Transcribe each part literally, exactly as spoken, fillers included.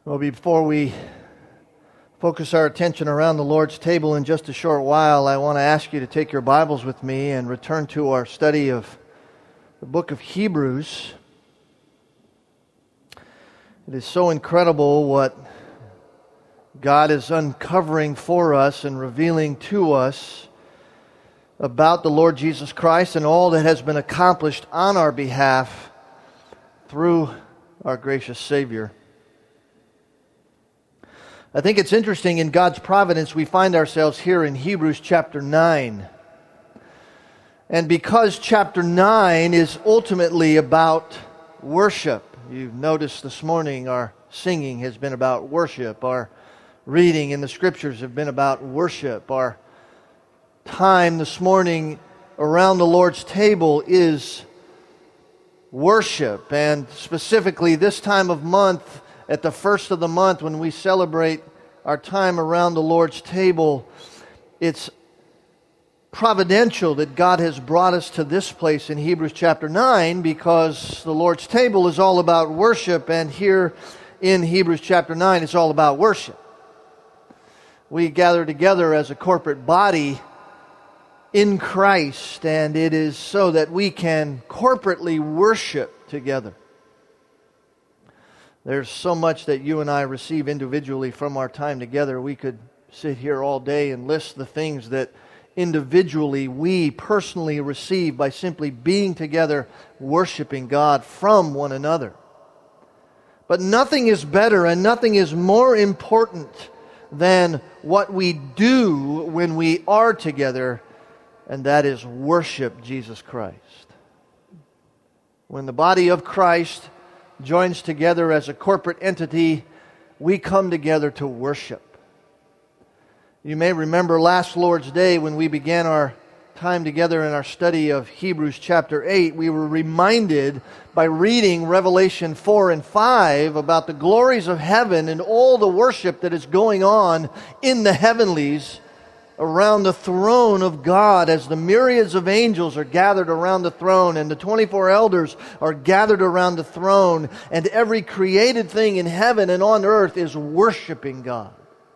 Well, before we focus our attention around the Lord's table in just a short while, I want to ask you to take your Bibles with me and return to our study of the book of Hebrews. It is so incredible what God is uncovering for us and revealing to us about the Lord Jesus Christ and all that has been accomplished on our behalf through our gracious Savior. I think it's interesting, in God's providence, we find ourselves here in Hebrews chapter nine. And because chapter nine is ultimately about worship, you've noticed this morning our singing has been about worship, our reading in the Scriptures have been about worship, our time this morning around the Lord's table is worship, and specifically this time of month, at the first of the month when we celebrate our time around the Lord's table, it's providential that God has brought us to this place in Hebrews chapter nine, because the Lord's table is all about worship, and here in Hebrews chapter nine it's all about worship. We gather together as a corporate body in Christ, and it is so that we can corporately worship together. There's so much that you and I receive individually from our time together. We could sit here all day and list the things that individually we personally receive by simply being together, worshiping God from one another. But nothing is better and nothing is more important than what we do when we are together, and that is worship Jesus Christ. When the body of Christ joins together as a corporate entity, we come together to worship. You may remember last Lord's Day when we began our time together in our study of Hebrews chapter eight, we were reminded by reading Revelation four and five about the glories of heaven and all the worship that is going on in the heavenlies around the throne of God, as the myriads of angels are gathered around the throne and the twenty-four elders are gathered around the throne, and every created thing in heaven and on earth is worshiping God.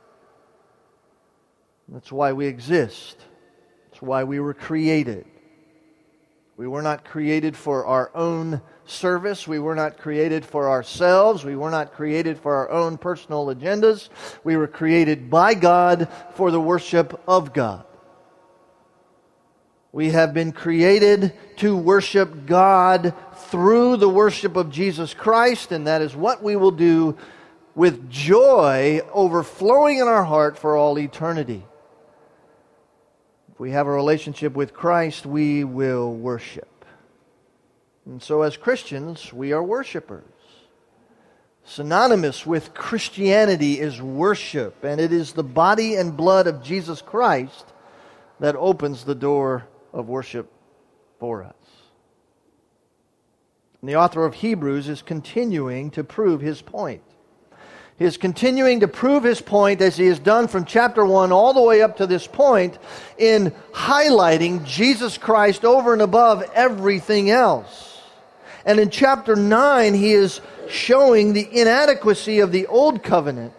That's why we exist. That's why we were created. We were not created for our own service. We were not created for ourselves. We were not created for our own personal agendas. We were created by God for the worship of God. We have been created to worship God through the worship of Jesus Christ, and that is what we will do with joy overflowing in our heart for all eternity. If we have a relationship with Christ, we will worship. And so as Christians, we are worshipers. Synonymous with Christianity is worship, and it is the body and blood of Jesus Christ that opens the door of worship for us. And the author of Hebrews is continuing to prove his point. He is continuing to prove his point, as he has done from chapter one all the way up to this point, in highlighting Jesus Christ over and above everything else. And in chapter nine, he is showing the inadequacy of the old covenant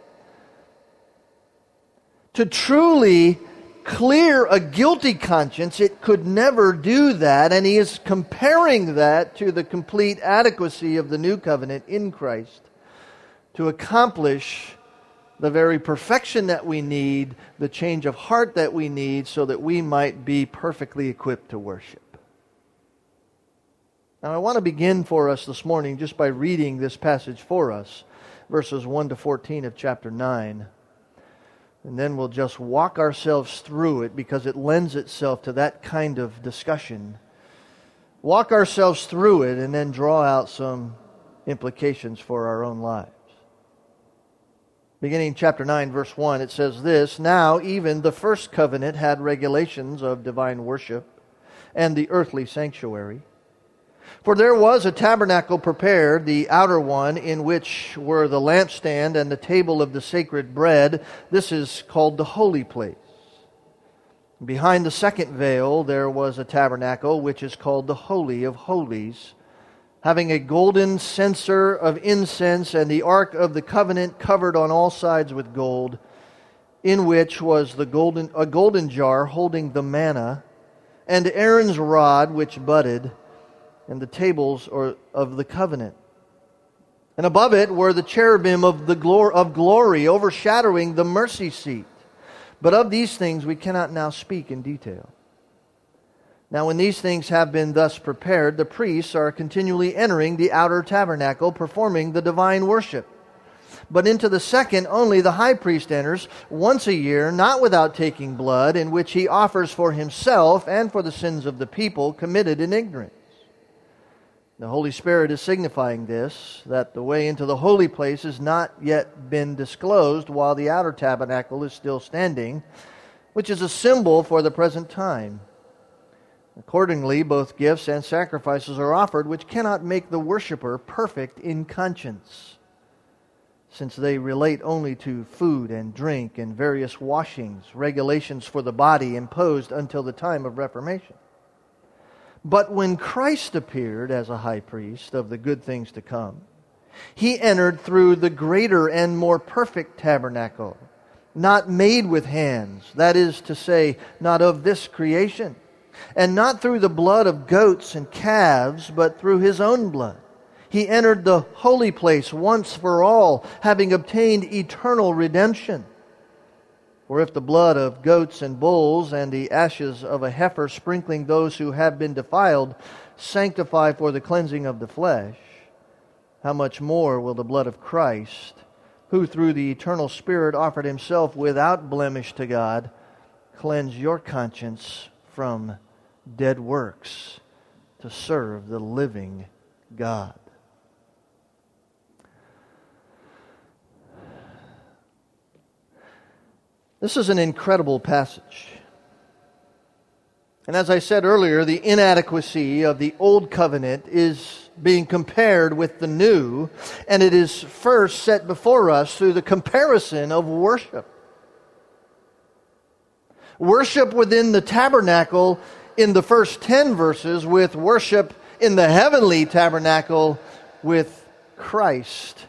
to truly clear a guilty conscience. It could never do that, and he is comparing that to the complete adequacy of the new covenant in Christ to accomplish the very perfection that we need, the change of heart that we need, so that we might be perfectly equipped to worship. Now, I want to begin for us this morning just by reading this passage for us, verses one to fourteen of chapter nine. And then we'll just walk ourselves through it, because it lends itself to that kind of discussion. Walk ourselves through it and then draw out some implications for our own lives. Beginning chapter nine, verse one, it says this: "Now even the first covenant had regulations of divine worship and the earthly sanctuary. For there was a tabernacle prepared, the outer one, in which were the lampstand and the table of the sacred bread. This is called the holy place. Behind the second veil there was a tabernacle, which is called the Holy of Holies, having a golden censer of incense, and the ark of the covenant covered on all sides with gold, in which was the golden a golden jar holding the manna, and Aaron's rod which budded, and the tables or of the covenant. And above it were the cherubim of the glor- of glory overshadowing the mercy seat. But of these things we cannot now speak in detail. Now when these things have been thus prepared, the priests are continually entering the outer tabernacle, performing the divine worship. But into the second only the high priest enters once a year, not without taking blood, in which he offers for himself and for the sins of the people committed in ignorance. The Holy Spirit is signifying this, that the way into the holy place has not yet been disclosed while the outer tabernacle is still standing, which is a symbol for the present time. Accordingly, both gifts and sacrifices are offered, which cannot make the worshiper perfect in conscience, since they relate only to food and drink and various washings, regulations for the body imposed until the time of Reformation. But when Christ appeared as a high priest of the good things to come, he entered through the greater and more perfect tabernacle, not made with hands, that is to say, not of this creation, and not through the blood of goats and calves, but through his own blood. He entered the holy place once for all, having obtained eternal redemption. For if the blood of goats and bulls and the ashes of a heifer sprinkling those who have been defiled sanctify for the cleansing of the flesh, how much more will the blood of Christ, who through the eternal Spirit offered himself without blemish to God, cleanse your conscience from dead works to serve the living God. This is an incredible passage. And as I said earlier, the inadequacy of the Old Covenant is being compared with the New, and it is first set before us through the comparison of worship. Worship within the tabernacle in the first ten verses, with worship in the heavenly tabernacle with Christ.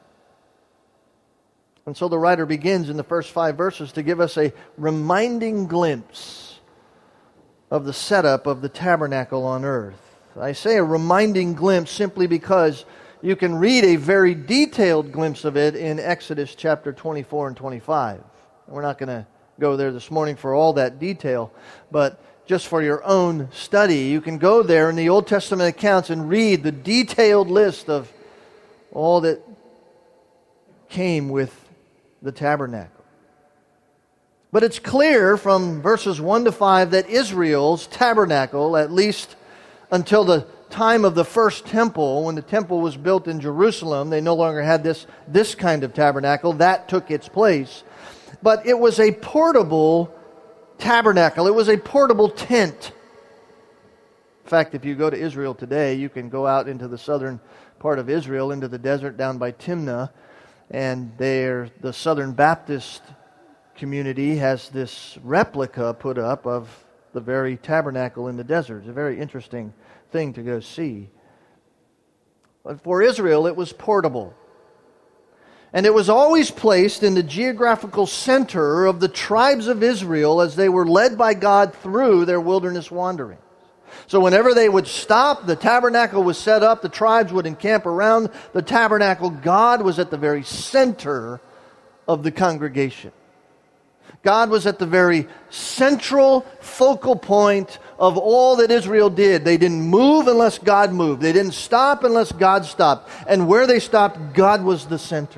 And so the writer begins in the first five verses to give us a reminding glimpse of the setup of the tabernacle on earth. I say a reminding glimpse simply because you can read a very detailed glimpse of it in Exodus chapter twenty-four and twenty-five. We're not going to go there this morning for all that detail, but just for your own study, you can go there in the Old Testament accounts and read the detailed list of all that came with the tabernacle. But it's clear from verses one to five that Israel's tabernacle, at least until the time of the first temple, when the temple was built in Jerusalem, they no longer had this, this kind of tabernacle. That took its place. But it was a portable tabernacle. It was a portable tent. In fact, if you go to Israel today, you can go out into the southern part of Israel, into the desert down by Timnah, and there the Southern Baptist community has this replica put up of the very tabernacle in the desert. It's a very interesting thing to go see. But for Israel, it was portable. And it was always placed in the geographical center of the tribes of Israel as they were led by God through their wilderness wandering. So whenever they would stop, the tabernacle was set up, the tribes would encamp around the tabernacle. God was at the very center of the congregation. God was at the very central focal point of all that Israel did. They didn't move unless God moved. They didn't stop unless God stopped. And where they stopped, God was the center.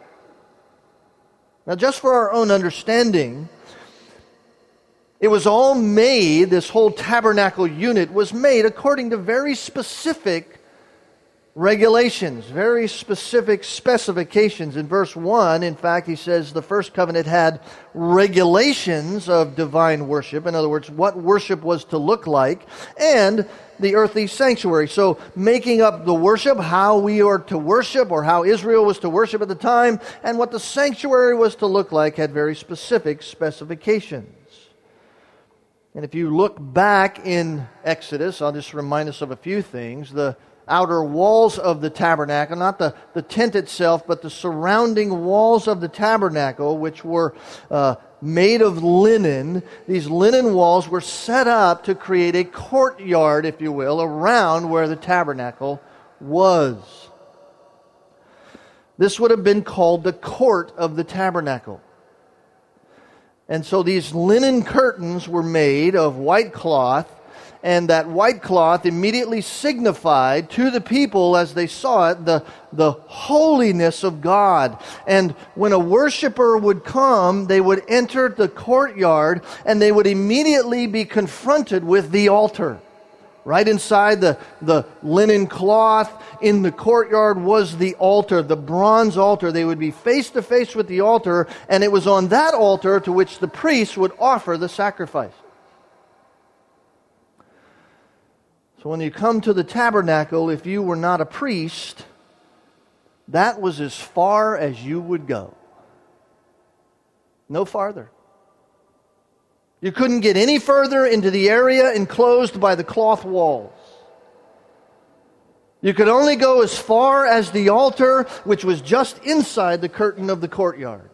Now, just for our own understanding, it was all made, this whole tabernacle unit was made according to very specific regulations, very specific specifications. In verse one, in fact, he says the first covenant had regulations of divine worship. In other words, what worship was to look like, and the earthly sanctuary. So making up the worship, how we are to worship, or how Israel was to worship at the time, and what the sanctuary was to look like had very specific specifications. And if you look back in Exodus, I'll just remind us of a few things. The outer walls of the tabernacle, not the, the tent itself, but the surrounding walls of the tabernacle, which were uh, made of linen. These linen walls were set up to create a courtyard, if you will, around where the tabernacle was. This would have been called the court of the tabernacle. And so these linen curtains were made of white cloth, and that white cloth immediately signified to the people as they saw it the, the holiness of God. And when a worshiper would come, they would enter the courtyard and they would immediately be confronted with the altar. Right inside the, the linen cloth in the courtyard was the altar, the bronze altar. They would be face to face with the altar, and it was on that altar to which the priest would offer the sacrifice. So when you come to the tabernacle, if you were not a priest, that was as far as you would go. No farther. You couldn't get any further into the area enclosed by the cloth walls. You could only go as far as the altar, which was just inside the curtain of the courtyard.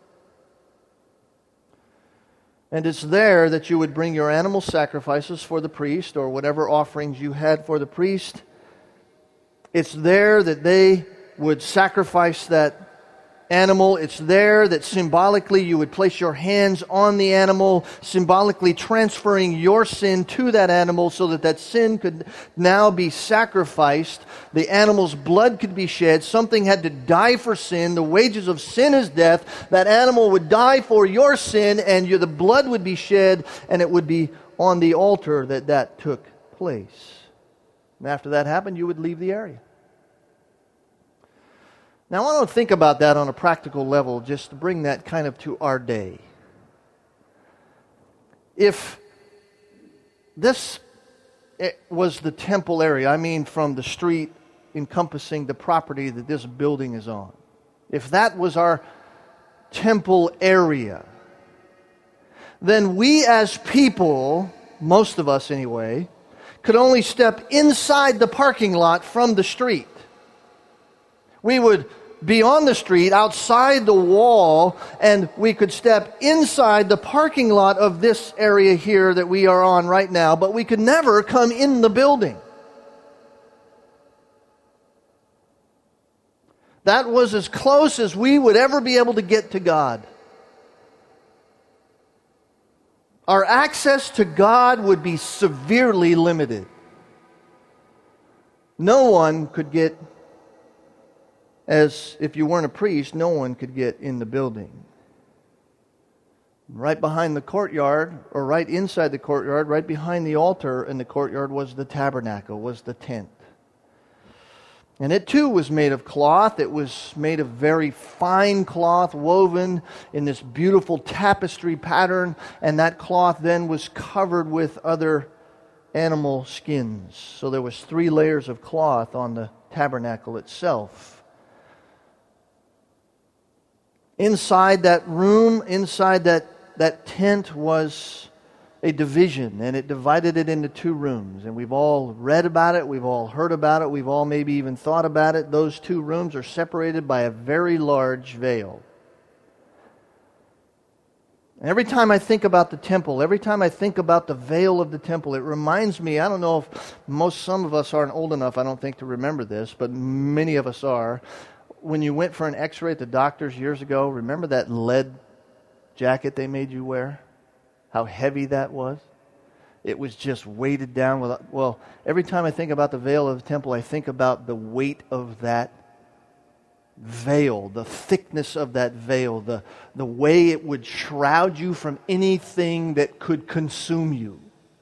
And it's there that you would bring your animal sacrifices for the priest, or whatever offerings you had for the priest. It's there that they would sacrifice that animal. It's there that symbolically you would place your hands on the animal, symbolically transferring your sin to that animal so that that sin could now be sacrificed. The animal's blood could be shed. Something had to die for sin. The wages of sin is death. That animal would die for your sin, and you, the blood would be shed, and it would be on the altar that that took place. And after that happened, you would leave the area. Now, I want to think about that on a practical level, just to bring that kind of to our day. If this was the temple area, I mean from the street encompassing the property that this building is on, if that was our temple area, then we as people, most of us anyway, could only step inside the parking lot from the street. We would be on the street, outside the wall, and we could step inside the parking lot of this area here that we are on right now, but we could never come in the building. That was as close as we would ever be able to get to God. Our access to God would be severely limited. No one could get, as if you weren't a priest, no one could get in the building. Right behind the courtyard, or right inside the courtyard, right behind the altar in the courtyard was the tabernacle, was the tent. And it too was made of cloth. It was made of very fine cloth woven in this beautiful tapestry pattern. And that cloth then was covered with other animal skins. So there was three layers of cloth on the tabernacle itself. Inside that room, inside that, that tent was a division, and it divided it into two rooms. And we've all read about it, we've all heard about it, we've all maybe even thought about it. Those two rooms are separated by a very large veil. And every time I think about the temple, every time I think about the veil of the temple, it reminds me, I don't know if most, some of us aren't old enough, I don't think, to remember this, but many of us are. When you went for an x-ray at the doctor's years ago, remember that lead jacket they made you wear? How heavy that was? It was just weighted down with, well, every time I think about the veil of the temple, I think about the weight of that veil, the thickness of that veil, the, the way it would shroud you from anything that could consume you.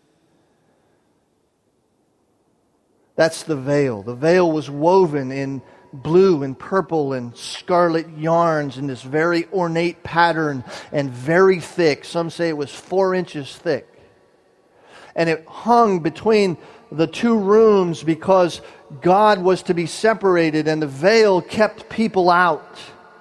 That's the veil. The veil was woven in blue and purple and scarlet yarns in this very ornate pattern, and very thick. Some say it was four inches thick. And it hung between the two rooms because God was to be separated, and the veil kept people out.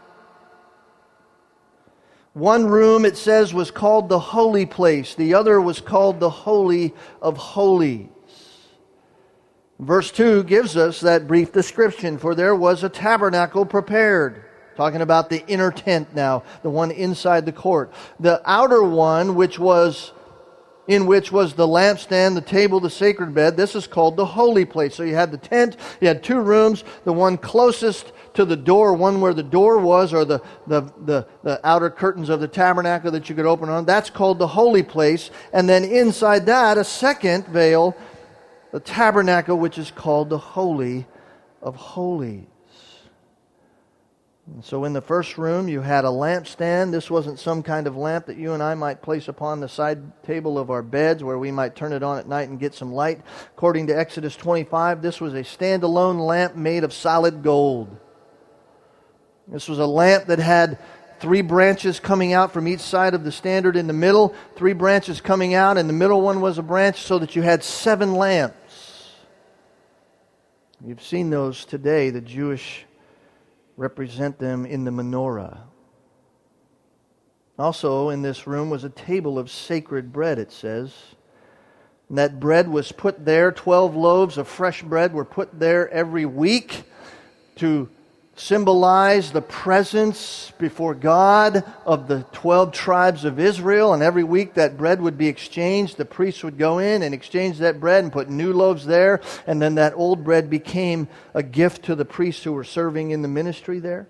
One room, it says, was called the holy place. The other was called the Holy of Holies. Verse two gives us that brief description. For there was a tabernacle prepared. Talking about the inner tent now, the one inside the court. The outer one, which was in which was the lampstand, the table, the sacred bed. This is called the holy place. So you had the tent, you had two rooms, the one closest to the door, one where the door was, or the, the, the, the outer curtains of the tabernacle that you could open on. That's called the holy place. And then inside that, a second veil, the tabernacle, which is called the Holy of Holies. And so in the first room, you had a lampstand. This wasn't some kind of lamp that you and I might place upon the side table of our beds where we might turn it on at night and get some light. According to Exodus twenty-five, this was a standalone lamp made of solid gold. This was a lamp that had three branches coming out from each side of the standard in the middle, three branches coming out, and the middle one was a branch, so that you had seven lamps. You've seen those today. The Jewish represent them in the menorah. Also in this room was a table of sacred bread, it says. And that bread was put there, twelve loaves of fresh bread were put there every week to symbolize the presence before God of the twelve tribes of Israel. And every week that bread would be exchanged. The priests would go in and exchange that bread and put new loaves there. And then that old bread became a gift to the priests who were serving in the ministry there.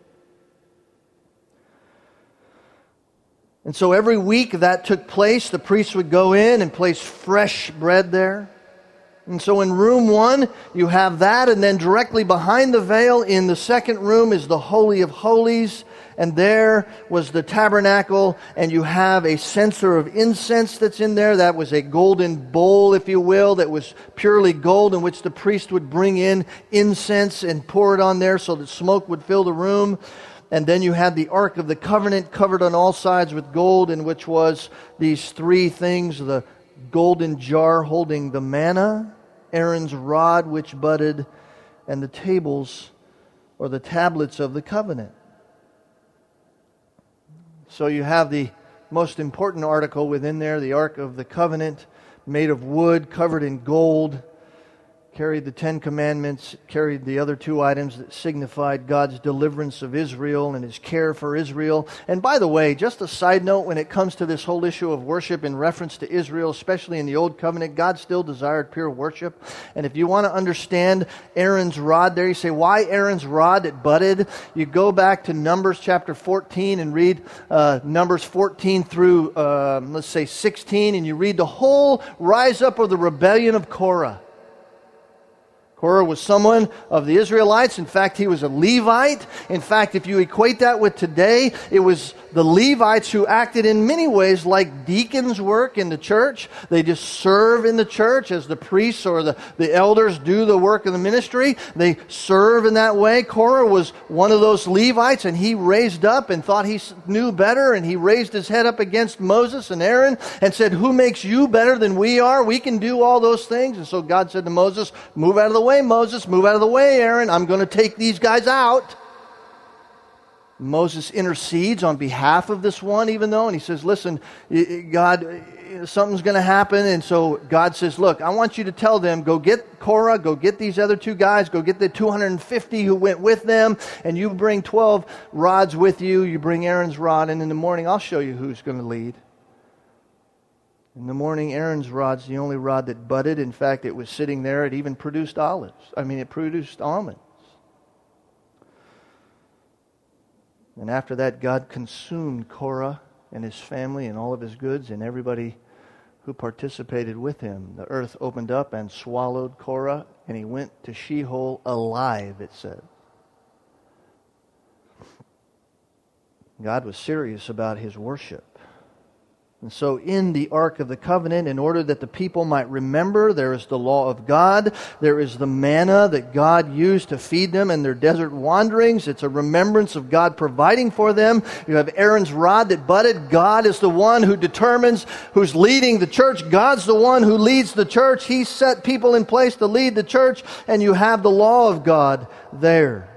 And so every week that took place, the priests would go in and place fresh bread there. And so in room one, you have that, and then directly behind the veil in the second room is the Holy of Holies, and there was the tabernacle, and you have a censer of incense that's in there. That was a golden bowl, if you will, that was purely gold, in which the priest would bring in incense and pour it on there so that smoke would fill the room. And then you had the Ark of the Covenant covered on all sides with gold, in which was these three things: the golden jar holding the manna, Aaron's rod which budded, and the tables or the tablets of the covenant. So you have the most important article within there, the Ark of the Covenant, made of wood, covered in gold, carried the Ten Commandments, carried the other two items that signified God's deliverance of Israel and His care for Israel. And by the way, just a side note, when it comes to this whole issue of worship in reference to Israel, especially in the Old Covenant, God still desired pure worship. And if you want to understand Aaron's rod there, you say, why Aaron's rod that budded? You go back to Numbers chapter fourteen and read uh, Numbers fourteen through, uh, let's say, sixteen, and you read the whole rise up of the rebellion of Korah. Korah was someone of the Israelites. In fact, he was a Levite. In fact, if you equate that with today, it was the Levites who acted in many ways like deacons work in the church. They just serve in the church as the priests or the, the elders do the work of the ministry. They serve in that way. Korah was one of those Levites, and he raised up and thought he knew better, and he raised his head up against Moses and Aaron and said, who makes you better than we are? We can do all those things. And so God said to Moses, move out of the way, Moses, move out of the way, Aaron. I'm going to take these guys out. Moses intercedes on behalf of this one, even though, and he says, listen, God, something's going to happen. And so God says, look, I want you to tell them, go get Korah, go get these other two guys, go get the two hundred fifty who went with them, and you bring twelve rods with you. You bring Aaron's rod, and in the morning I'll show you who's going to lead. In the morning, Aaron's rod's the only rod that budded. In fact, it was sitting there. It even produced olives. I mean, it produced almonds. And after that, God consumed Korah and his family and all of his goods and everybody who participated with him. The earth opened up and swallowed Korah, and he went to Sheol alive, it says. God was serious about his worship. And so in the Ark of the Covenant, in order that the people might remember, there is the law of God. There is the manna that God used to feed them in their desert wanderings. It's a remembrance of God providing for them. You have Aaron's rod that budded. God is the one who determines who's leading the church. God's the one who leads the church. He set people in place to lead the church, and you have the law of God there.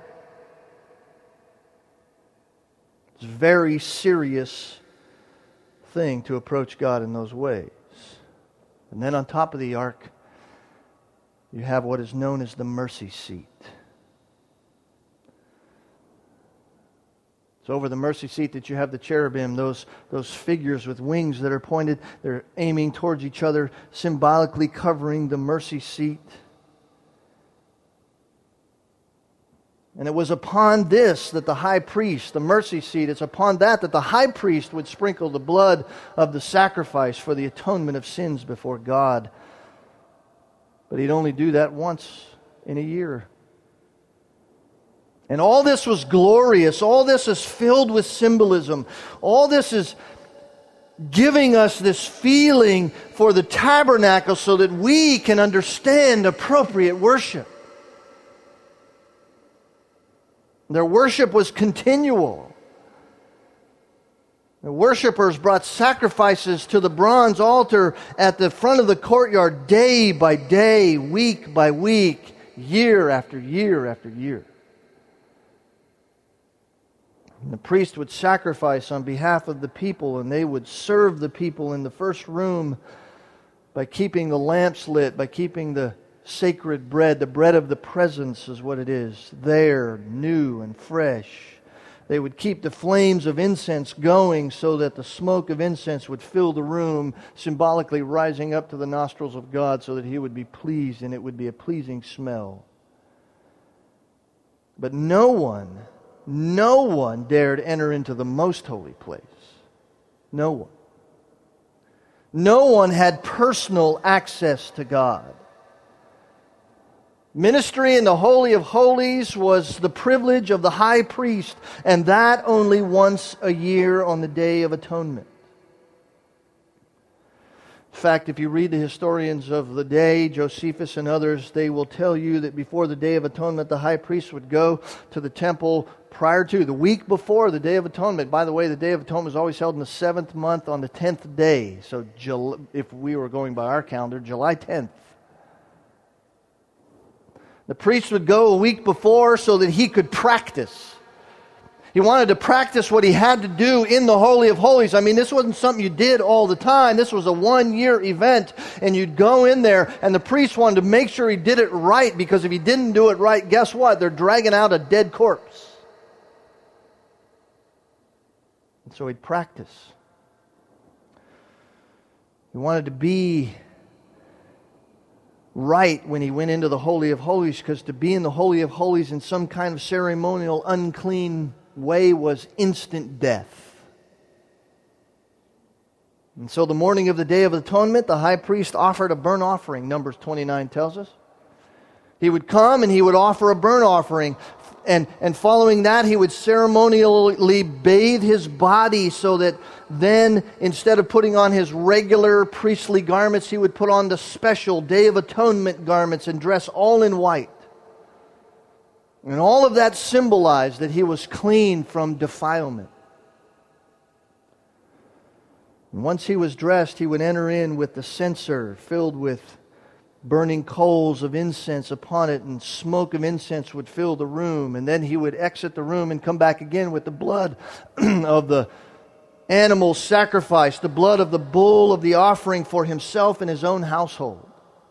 It's very serious thing to approach God in those ways. And then on top of the ark, you have what is known as the mercy seat. It's over the mercy seat that you have the cherubim, those, those figures with wings that are pointed, they're aiming towards each other, symbolically covering the mercy seat. And it was upon this that the high priest, the mercy seat, it's upon that that the high priest would sprinkle the blood of the sacrifice for the atonement of sins before God. But he'd only do that once in a year. And all this was glorious. All this is filled with symbolism. All this is giving us this feeling for the tabernacle so that we can understand appropriate worship. Their worship was continual. The worshipers brought sacrifices to the bronze altar at the front of the courtyard day by day, week by week, year after year after year. And the priest would sacrifice on behalf of the people, and they would serve the people in the first room by keeping the lamps lit, by keeping the sacred bread, the bread of the presence is what it is, there, new and fresh. They would keep the flames of incense going so that the smoke of incense would fill the room, symbolically rising up to the nostrils of God so that He would be pleased and it would be a pleasing smell. But no one, no one dared enter into the most holy place. No one. No one had personal access to God. Ministry in the Holy of Holies was the privilege of the high priest, and that only once a year on the Day of Atonement. In fact, if you read the historians of the day, Josephus and others, they will tell you that before the Day of Atonement, the high priest would go to the temple prior to, the week before the Day of Atonement. By the way, the Day of Atonement is always held in the seventh month on the tenth day. So if we were going by our calendar, July tenth. The priest would go a week before so that he could practice. He wanted to practice what he had to do in the Holy of Holies. I mean, this wasn't something you did all the time. This was a one-year event, and you'd go in there, and the priest wanted to make sure he did it right, because if he didn't do it right, guess what? They're dragging out a dead corpse. And so he'd practice. He wanted to be right when he went into the Holy of Holies, because to be in the Holy of Holies in some kind of ceremonial, unclean way was instant death. And so the morning of the Day of Atonement, the high priest offered a burnt offering, Numbers twenty-nine tells us. He would come and he would offer a burnt offering. And, and following that, he would ceremonially bathe his body so that then, instead of putting on his regular priestly garments, he would put on the special Day of Atonement garments and dress all in white. And all of that symbolized that he was clean from defilement. And once he was dressed, he would enter in with the censer filled with burning coals of incense upon it, and smoke of incense would fill the room. And then he would exit the room and come back again with the blood of the animal sacrifice, the blood of the bull of the offering for himself and his own household.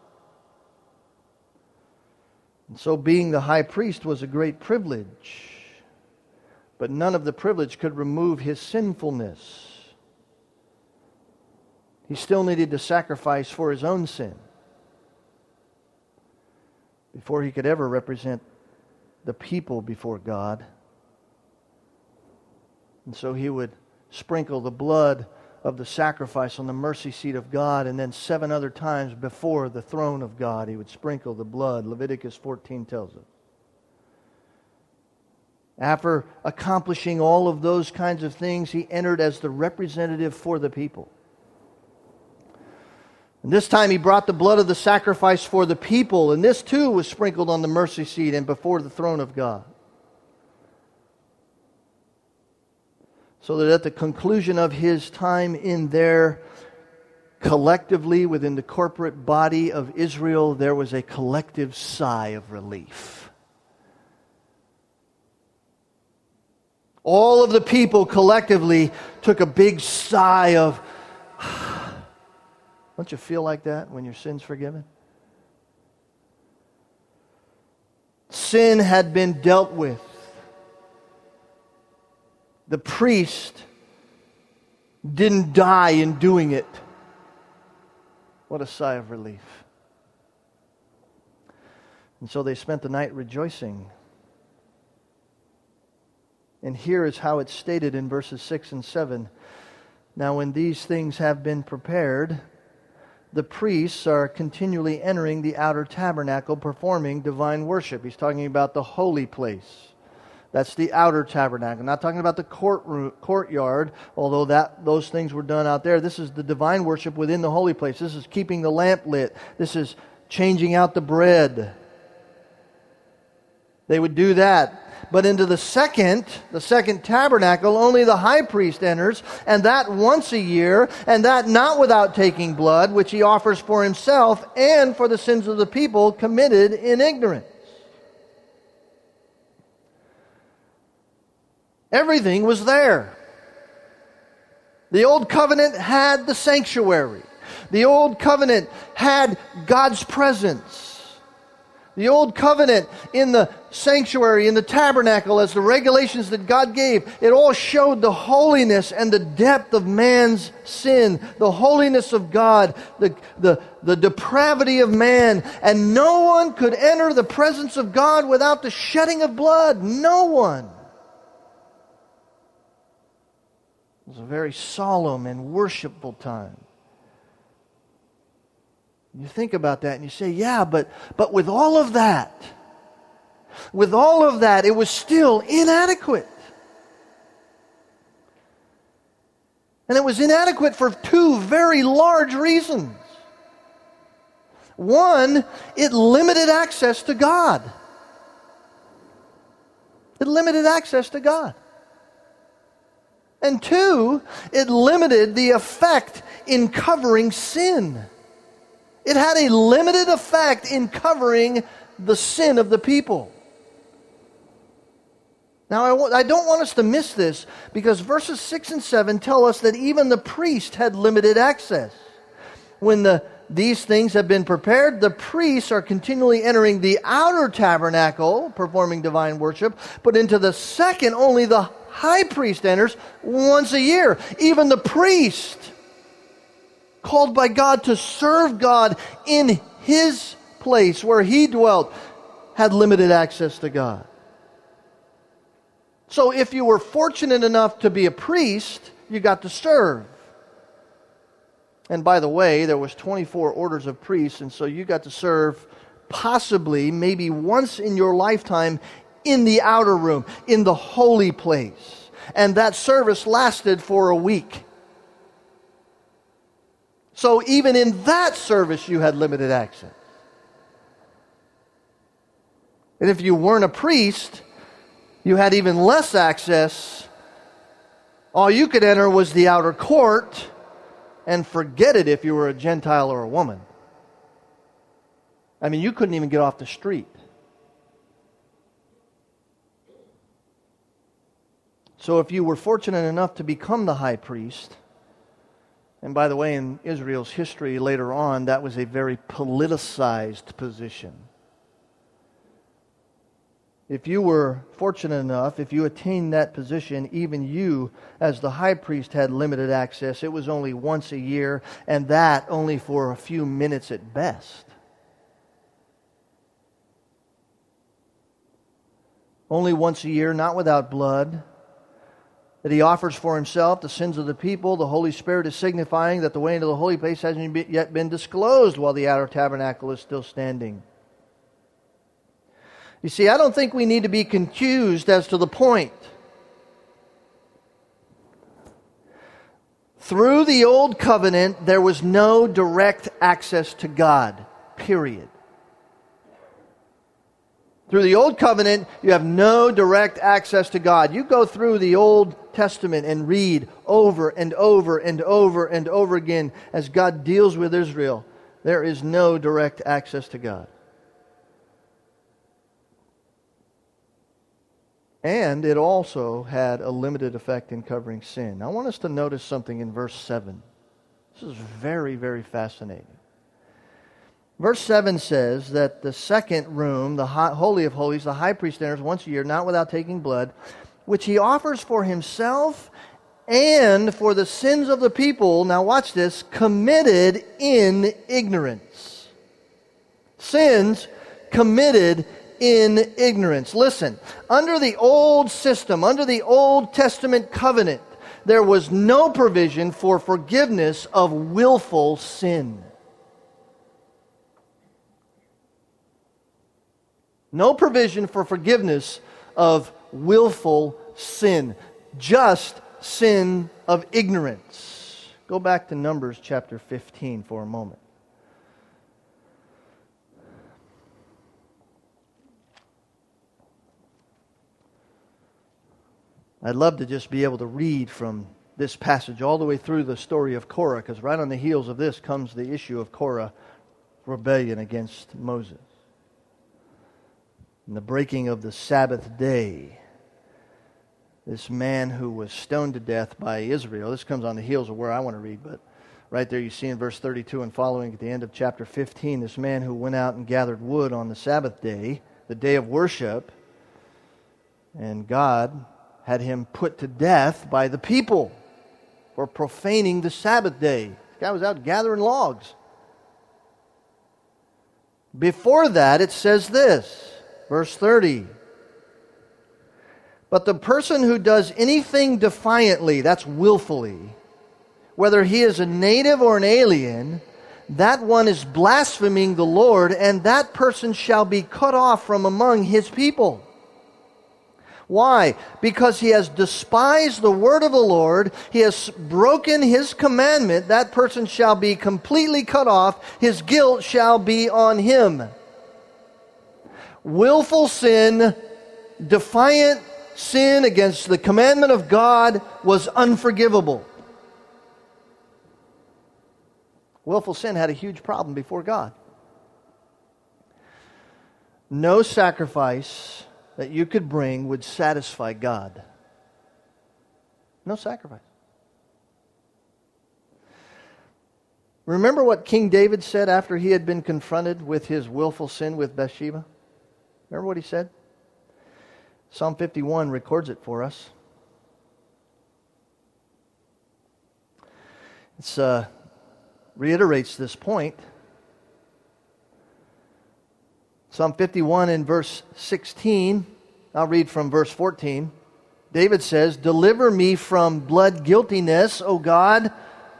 And so being the high priest was a great privilege, but none of the privilege could remove his sinfulness. He still needed to sacrifice for his own sin before he could ever represent the people before God. And so he would sprinkle the blood of the sacrifice on the mercy seat of God, and then seven other times before the throne of God he would sprinkle the blood. Leviticus fourteen tells us. After accomplishing all of those kinds of things, he entered as the representative for the people. And this time he brought the blood of the sacrifice for the people, and this too was sprinkled on the mercy seat and before the throne of God. So that at the conclusion of his time in there, collectively within the corporate body of Israel, there was a collective sigh of relief. All of the people collectively took a big sigh of, don't you feel like that when your sin's forgiven? sin had been dealt with, the priest didn't die in doing it. What a sigh of relief. And so they spent the night rejoicing. And here is how it's stated in verses six and seven. Now when these things have been prepared, the priests are continually entering the outer tabernacle, performing divine worship. He's talking about the holy place. That's the outer tabernacle. Not talking about the courtroom, courtyard, although that those things were done out there. This is the divine worship within the holy place. This is keeping the lamp lit. This is changing out the bread. They would do that. But into the second, the second tabernacle, only the high priest enters, and that once a year, and that not without taking blood, which he offers for himself and for the sins of the people committed in ignorance. Everything was there. The old covenant had the sanctuary. The old covenant had God's presence. The old covenant in the sanctuary, in the tabernacle, as the regulations that God gave, it all showed the holiness and the depth of man's sin, the holiness of God, the, the, the depravity of man. And no one could enter the presence of God without the shedding of blood. No one. It was a very solemn and worshipful time. You think about that and you say, yeah, but but with all of that, with all of that, it was still inadequate. And it was inadequate for two very large reasons. One, it limited access to God. It limited access to God. And two, it limited the effect in covering sin. It had a limited effect in covering the sin of the people. Now, I, w- I don't want us to miss this, because verses six and seven tell us that even the priest had limited access. When the, these things have been prepared, the priests are continually entering the outer tabernacle, performing divine worship, but into the second, only the high priest enters once a year. Even the priest, called by God to serve God in His place where He dwelt, had limited access to God. So if you were fortunate enough to be a priest, you got to serve. And by the way, there was twenty-four orders of priests, and so you got to serve possibly, maybe once in your lifetime, in the outer room, in the holy place. And that service lasted for a week. So even in that service, you had limited access. And if you weren't a priest, you had even less access. All you could enter was the outer court, and forget it if you were a Gentile or a woman. I mean, you couldn't even get off the street. So if you were fortunate enough to become the high priest, and by the way, in Israel's history later on, that was a very politicized position. If you were fortunate enough, if you attained that position, even you, as the high priest, had limited access. It was only once a year, and that only for a few minutes at best. Only once a year, not without blood, that He offers for Himself the sins of the people. The Holy Spirit is signifying that the way into the holy place hasn't yet been disclosed while the outer tabernacle is still standing. You see, I don't think we need to be confused as to the point. Through the old covenant, there was no direct access to God, period. Through the Old Covenant, you have no direct access to God. You go through the Old Testament and read over and over and over and over again as God deals with Israel. There is no direct access to God. And it also had a limited effect in covering sin. I want us to notice something in verse seven. This is very, very fascinating. Verse seven says that the second room, the Holy of Holies, the high priest enters once a year, not without taking blood, which he offers for himself and for the sins of the people, now watch this, committed in ignorance. Sins committed in ignorance. Listen, under the old system, under the Old Testament covenant, there was no provision for forgiveness of willful sin. No provision for forgiveness of willful sin. Just sin of ignorance. Go back to Numbers chapter fifteen for a moment. I'd love to just be able to read from this passage all the way through the story of Korah, because right on the heels of this comes the issue of Korah rebellion against Moses. And the breaking of the Sabbath day. This man who was stoned to death by Israel. This comes on the heels of where I want to read, but right there you see in verse thirty-two and following at the end of chapter fifteen, this man who went out and gathered wood on the Sabbath day, the day of worship, and God had him put to death by the people for profaning the Sabbath day. This guy was out gathering logs. Before that, it says this, verse thirty. But the person who does anything defiantly, that's willfully, whether he is a native or an alien, that one is blaspheming the Lord, and that person shall be cut off from among his people. Why? Because he has despised the word of the Lord, he has broken his commandment, that person shall be completely cut off, his guilt shall be on him. Willful sin, defiant sin against the commandment of God was unforgivable. Willful sin had a huge problem before God. No sacrifice that you could bring would satisfy God. No sacrifice. Remember what King David said after he had been confronted with his willful sin with Bathsheba? Remember what he said? Psalm fifty-one records it for us. It uh, reiterates this point. Psalm fifty-one in verse sixteen. I'll read from verse fourteen. David says, "Deliver me from blood guiltiness, O God,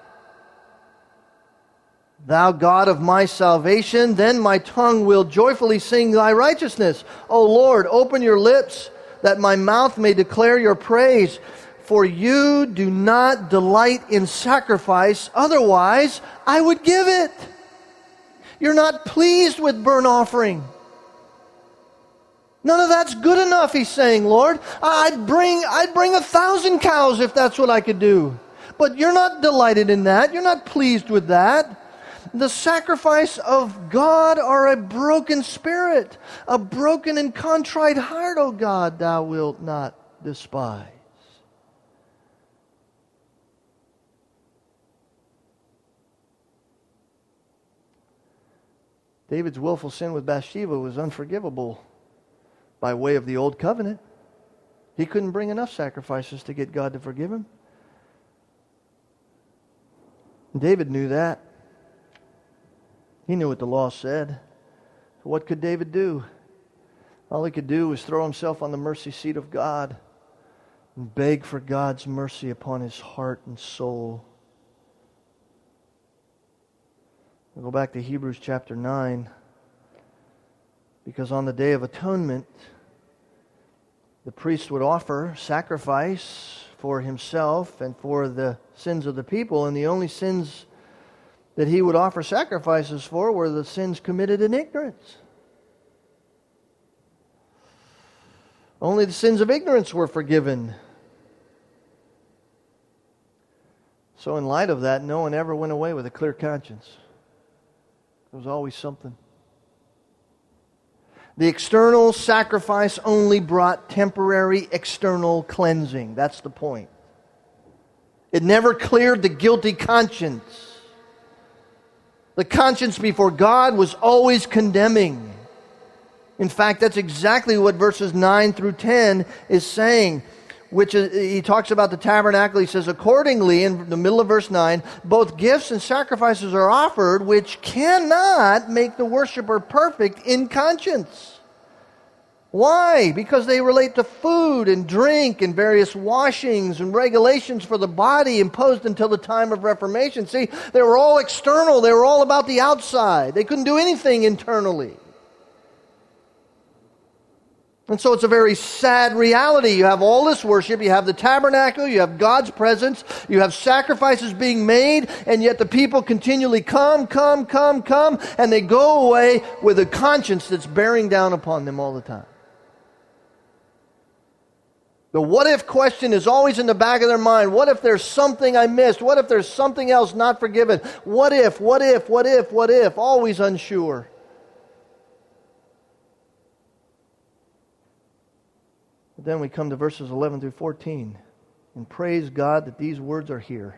Thou God of my salvation. Then my tongue will joyfully sing Thy righteousness. O Lord, open Your lips, that my mouth may declare Your praise. For You do not delight in sacrifice, otherwise I would give it. You're not pleased with burnt offering." None of that's good enough, he's saying, Lord. I'd bring, I'd bring a thousand cows if that's what I could do. But You're not delighted in that. You're not pleased with that. The sacrifice of God are a broken spirit, a broken and contrite heart, O God, Thou wilt not despise. David's willful sin with Bathsheba was unforgivable by way of the old covenant. He couldn't bring enough sacrifices to get God to forgive him. David knew that. He knew what the law said. So what could David do? All he could do was throw himself on the mercy seat of God and beg for God's mercy upon his heart and soul. We'll go back to Hebrews chapter nine. Because on the Day of Atonement, the priest would offer sacrifice for himself and for the sins of the people, and the only sins that he would offer sacrifices for were the sins committed in ignorance. Only the sins of ignorance were forgiven. So in light of that, no one ever went away with a clear conscience. There was always something. The external sacrifice only brought temporary external cleansing. That's the point. It never cleared the guilty conscience. The conscience before God was always condemning. In fact, that's exactly what verses nine through ten is saying. Which is, he talks about the tabernacle. He says, accordingly, in the middle of verse nine, both gifts and sacrifices are offered, which cannot make the worshiper perfect in conscience. Why? Because they relate to food and drink and various washings and regulations for the body imposed until the time of Reformation. See, they were all external. They were all about the outside. They couldn't do anything internally. And so it's a very sad reality. You have all this worship, you have the tabernacle, you have God's presence, you have sacrifices being made, and yet the people continually come, come, come, come, and they go away with a conscience that's bearing down upon them all the time. The what if question is always in the back of their mind. What if there's something I missed? What if there's something else not forgiven? What if, what if, what if, what if? Always unsure. But then we come to verses eleven through fourteen. And praise God that these words are here.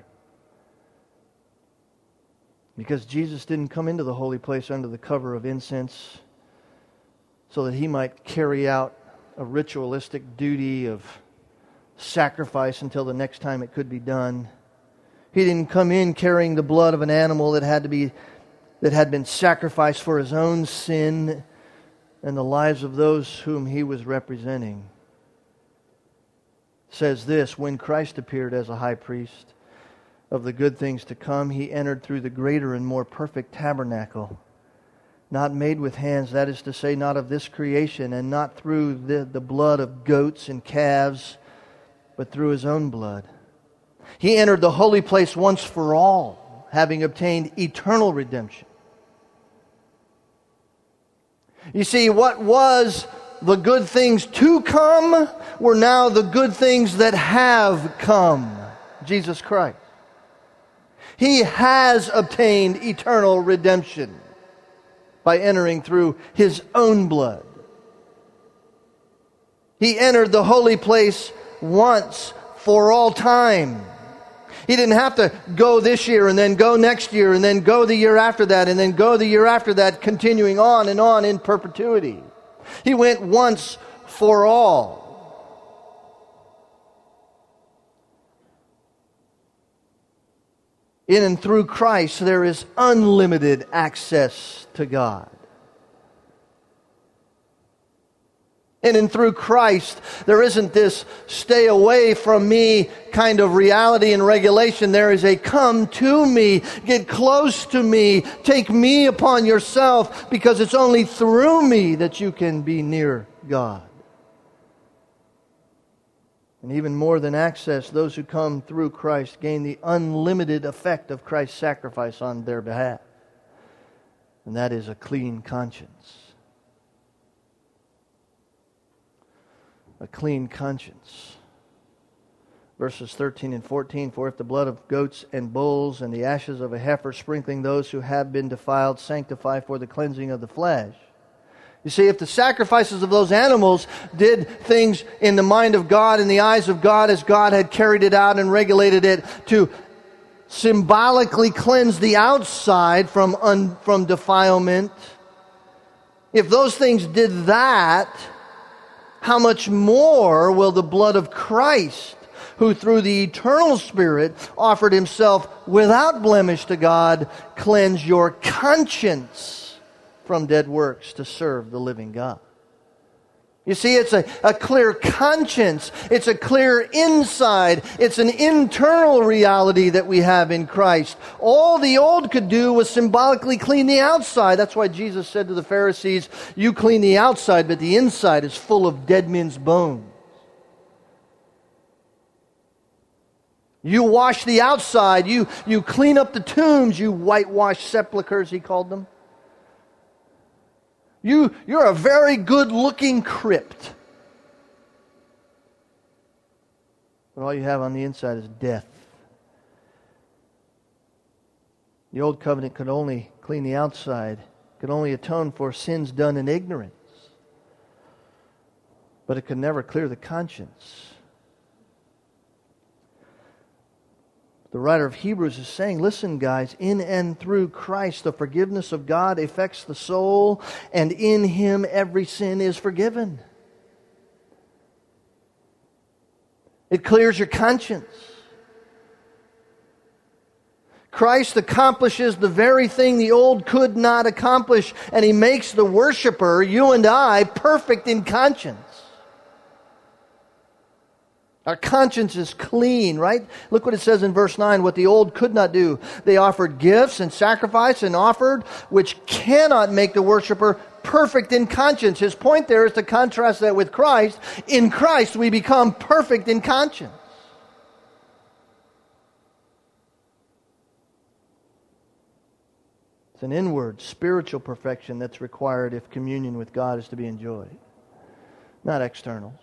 Because Jesus didn't come into the holy place under the cover of incense so that He might carry out a ritualistic duty of sacrifice until the next time it could be done. He didn't come in carrying the blood of an animal that had to be that had been sacrificed for His own sin and the lives of those whom He was representing. Says this, when Christ appeared as a high priest of the good things to come, He entered through the greater and more perfect tabernacle, not made with hands, that is to say, not of this creation, and not through the, the blood of goats and calves, but through His own blood. He entered the holy place once for all, having obtained eternal redemption. You see, what was the good things to come were now the good things that have come. Jesus Christ. He has obtained eternal redemption by entering through His own blood. He entered the holy place once for all time. He didn't have to go this year and then go next year and then go the year after that and then go the year after that, continuing on and on in perpetuity. He went once for all. In and through Christ, there is unlimited access to God. In and through Christ, there isn't this stay away from me kind of reality and regulation. There is a come to me, get close to me, take me upon yourself, because it's only through me that you can be near God. And even more than access, those who come through Christ gain the unlimited effect of Christ's sacrifice on their behalf. And that is a clean conscience. A clean conscience. Verses thirteen and fourteen, for if the blood of goats and bulls and the ashes of a heifer sprinkling those who have been defiled sanctify for the cleansing of the flesh. You see, if the sacrifices of those animals did things in the mind of God, in the eyes of God, as God had carried it out and regulated it to symbolically cleanse the outside from, un, from defilement, if those things did that, how much more will the blood of Christ, who through the eternal Spirit offered Himself without blemish to God, cleanse your conscience from dead works to serve the living God? You see, it's a, a clear conscience. It's a clear inside. It's an internal reality that we have in Christ. All the old could do was symbolically clean the outside. That's why Jesus said to the Pharisees, you clean the outside, but the inside is full of dead men's bones. You wash the outside. You, you clean up the tombs. You whitewash sepulchres, He called them. You, you're a very good-looking crypt. But all you have on the inside is death. The old covenant could only clean the outside, could only atone for sins done in ignorance. But it could never clear the conscience. The writer of Hebrews is saying, listen guys, in and through Christ the forgiveness of God affects the soul, and in Him every sin is forgiven. It clears your conscience. Christ accomplishes the very thing the old could not accomplish, and He makes the worshiper, you and I, perfect in conscience. Our conscience is clean, right? Look what it says in verse nine, what the old could not do. They offered gifts and sacrifice and offered, which cannot make the worshiper perfect in conscience. His point there is to contrast that with Christ. In Christ we become perfect in conscience. It's an inward, spiritual perfection that's required if communion with God is to be enjoyed, not externals.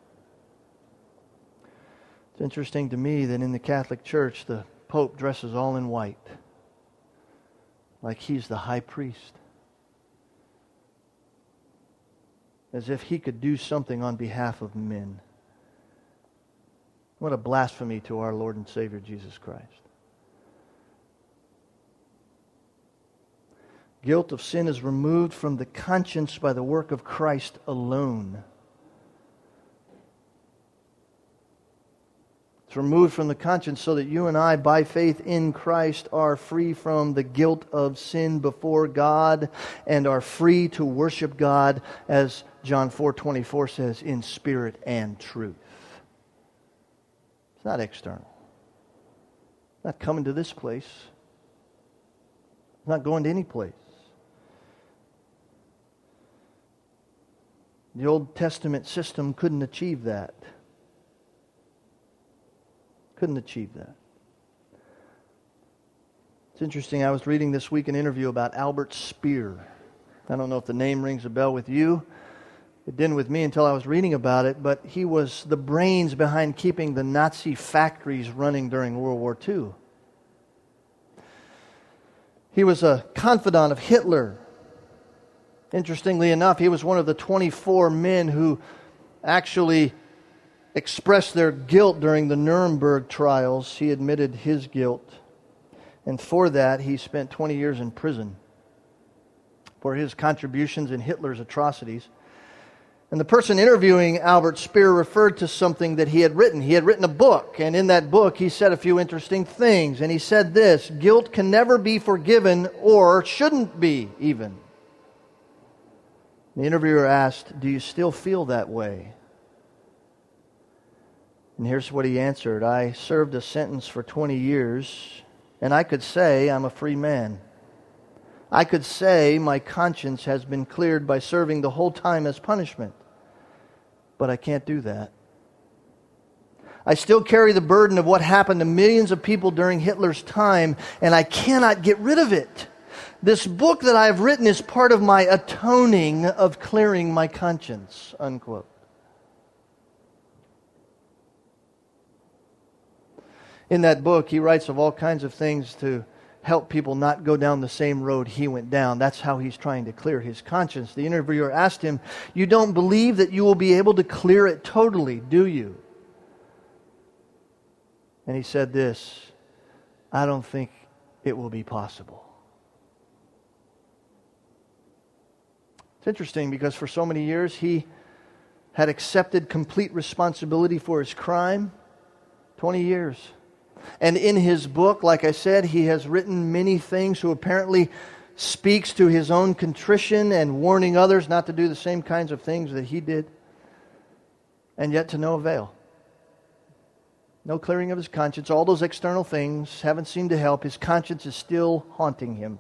It's interesting to me that in the Catholic Church, the Pope dresses all in white, like he's the high priest, as if he could do something on behalf of men. What a blasphemy to our Lord and Savior Jesus Christ. Guilt of sin is removed from the conscience by the work of Christ alone. It's removed from the conscience so that you and I, by faith in Christ, are free from the guilt of sin before God and are free to worship God, as John four twenty-four says, in spirit and truth. It's not external. It's not coming to this place. It's not going to any place. The Old Testament system couldn't achieve that. Couldn't achieve that. It's interesting, I was reading this week an interview about Albert Speer. I don't know if the name rings a bell with you. It didn't with me until I was reading about it, but he was the brains behind keeping the Nazi factories running during World War Two. He was a confidant of Hitler. Interestingly enough, he was one of the twenty-four men who actually expressed their guilt during the Nuremberg trials. He admitted his guilt. And for that, he spent twenty years in prison for his contributions in Hitler's atrocities. And the person interviewing Albert Speer referred to something that he had written. He had written a book, and in that book he said a few interesting things. And he said this: guilt can never be forgiven, or shouldn't be even. The interviewer asked, "Do you still feel that way?" And here's what he answered: "I served a sentence for twenty years, and I could say I'm a free man. I could say my conscience has been cleared by serving the whole time as punishment. But I can't do that. I still carry the burden of what happened to millions of people during Hitler's time, and I cannot get rid of it. This book that I have written is part of my atoning of clearing my conscience," unquote. In that book, he writes of all kinds of things to help people not go down the same road he went down. That's how he's trying to clear his conscience. The interviewer asked him, "You don't believe that you will be able to clear it totally, do you?" And he said this: "I don't think it will be possible." It's interesting because for so many years he had accepted complete responsibility for his crime. twenty years. And in his book, like I said, he has written many things who apparently speaks to his own contrition and warning others not to do the same kinds of things that he did. And yet to no avail. No clearing of his conscience. All those external things haven't seemed to help. His conscience is still haunting him.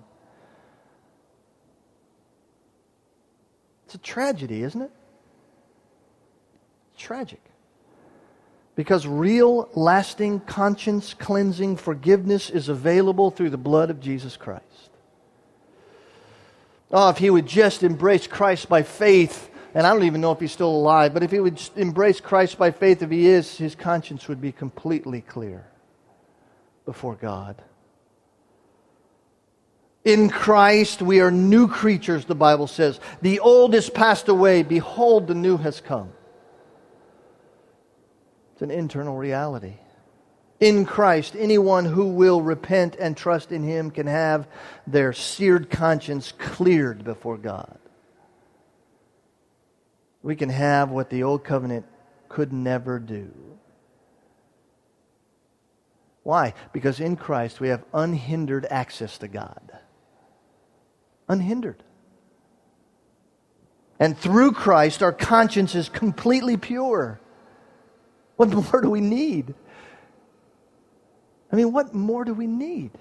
It's a tragedy, isn't it? It's tragic. Because real, lasting, conscience-cleansing forgiveness is available through the blood of Jesus Christ. Oh, if he would just embrace Christ by faith, and I don't even know if he's still alive, but if he would embrace Christ by faith, if he is, his conscience would be completely clear before God. In Christ we are new creatures, the Bible says. The old is passed away. Behold, the new has come. It's an internal reality. In Christ, anyone who will repent and trust in Him can have their seared conscience cleared before God. We can have what the Old Covenant could never do. Why? Because in Christ we have unhindered access to God. Unhindered. And through Christ our conscience is completely pure. What more do we need? I mean, what more do we need?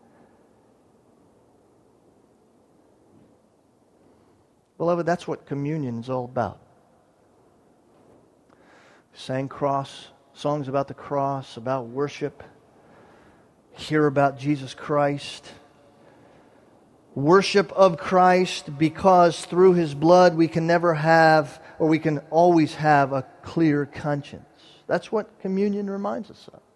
Beloved, that's what communion is all about. We sang cross, songs about the cross, about worship. Hear about Jesus Christ. Worship of Christ, because through His blood we can never have, or we can always have, a clear conscience. That's what communion reminds us of.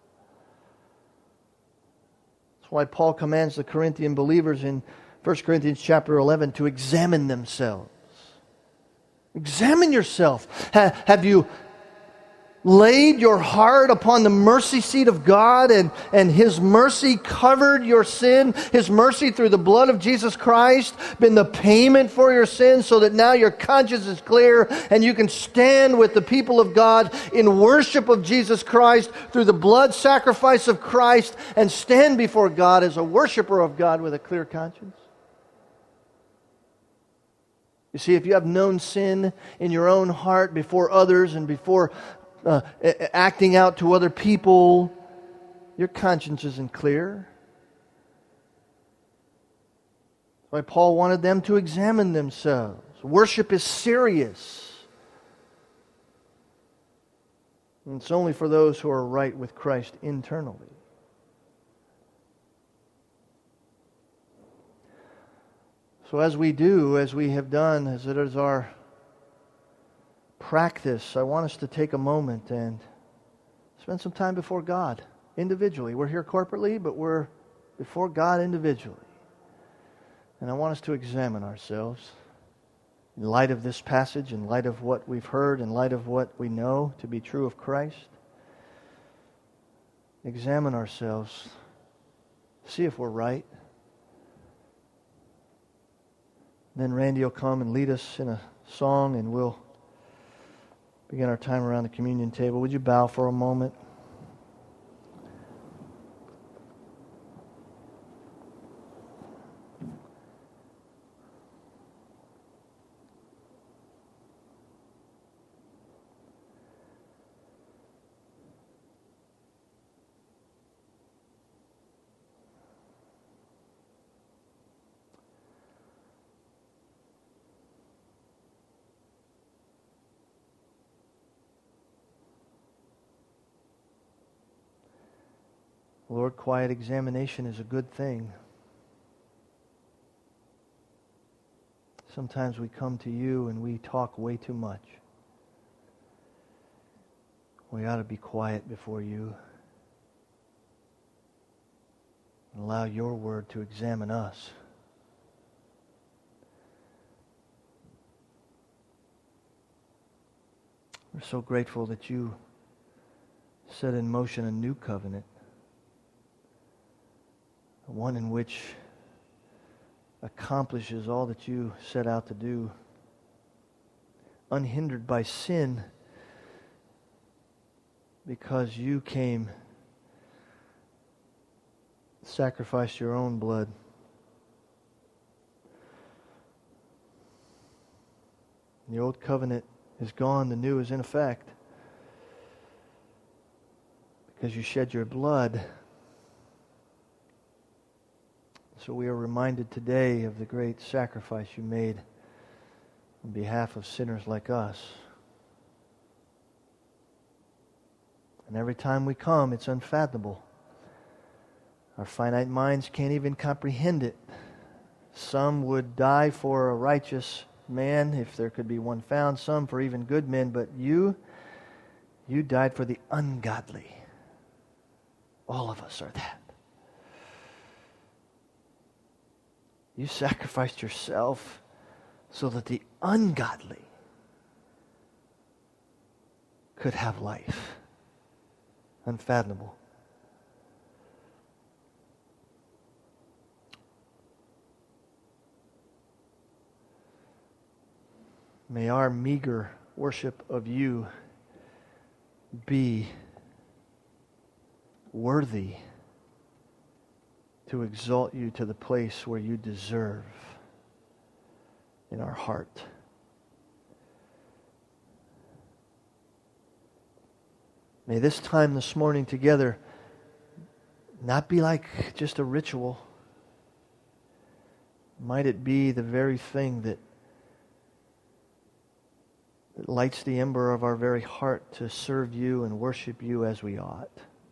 That's why Paul commands the Corinthian believers in First Corinthians chapter eleven to examine themselves. Examine yourself. Ha- have you laid your heart upon the mercy seat of God, and, and His mercy covered your sin? His mercy through the blood of Jesus Christ been the payment for your sin, so that now your conscience is clear and you can stand with the people of God in worship of Jesus Christ through the blood sacrifice of Christ, and stand before God as a worshiper of God with a clear conscience. You see, if you have known sin in your own heart before others and before Uh, acting out to other people, your conscience isn't clear. That's why Paul wanted them to examine themselves. Worship is serious. And it's only for those who are right with Christ internally. So as we do, as we have done, as it is our practice, I want us to take a moment and spend some time before God individually. We're here corporately, but we're before God individually. And I want us to examine ourselves in light of this passage, in light of what we've heard, in light of what we know to be true of Christ. Examine ourselves. See if we're right. Then Randy will come and lead us in a song, and we'll begin our time around the communion table. Would you bow for a moment? Lord, quiet examination is a good thing. Sometimes we come to You and we talk way too much. We ought to be quiet before You and allow Your Word to examine us. We're so grateful that You set in motion a new covenant, one in which accomplishes all that You set out to do, unhindered by sin, because You came, sacrificed Your own blood. The old covenant is gone, the new is in effect, because You shed Your blood. So we are reminded today of the great sacrifice You made on behalf of sinners like us. And every time we come, it's unfathomable. Our finite minds can't even comprehend it. Some would die for a righteous man, if there could be one found, some for even good men, but You, You died for the ungodly. All of us are that. You sacrificed Yourself so that the ungodly could have life. Unfathomable. May our meager worship of you be worthy to exalt you to the place where you deserve in our heart. May this time this morning together not be like just a ritual. Might it be the very thing that, that lights the ember of our very heart to serve you and worship you as we ought.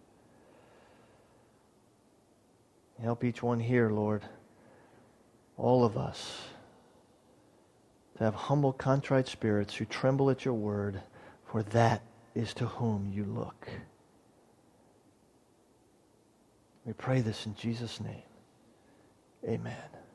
Help each one here, Lord, all of us, to have humble, contrite spirits who tremble at your word, for that is to whom you look. We pray this in Jesus' name. Amen.